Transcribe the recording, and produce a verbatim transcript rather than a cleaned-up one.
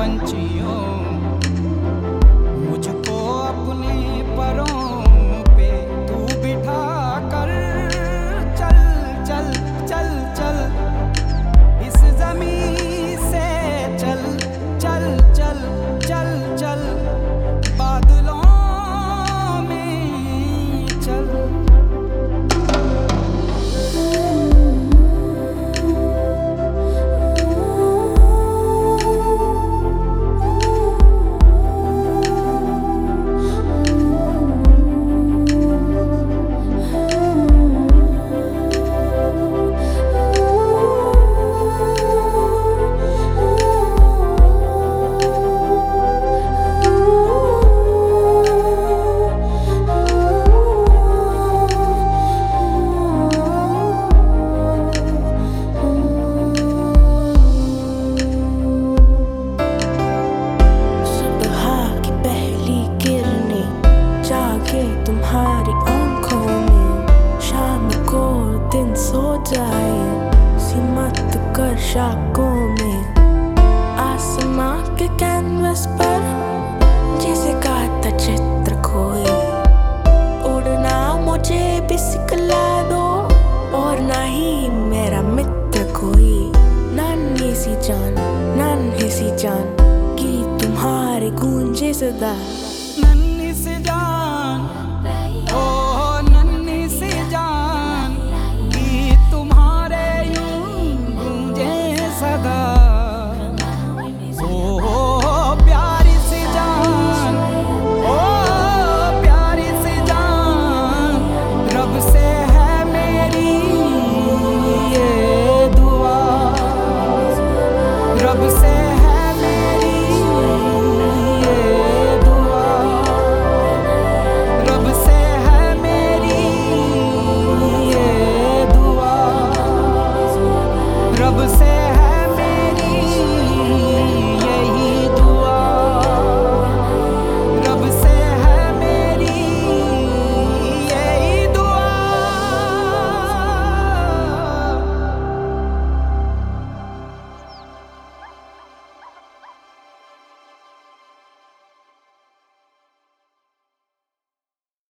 पंछियों, मुझको अपने परों पे तू बिठा कर चल चल चल चल, इस ज़मीं से चल चल चल चल चल, बादलों में चल। तुम्हारी आंखों में शाम को दिन सो जाए, सिमट कर शाकों में आसमां के कैनवस पर जैसे काता चित्र कोई। उड़ना मुझे भी सिखला दो और ना ही मेरा मित्र कोई। नन्ही सी जान नन्ही सी जान की तुम्हारे गूंजे सदा, नन्ही सी जान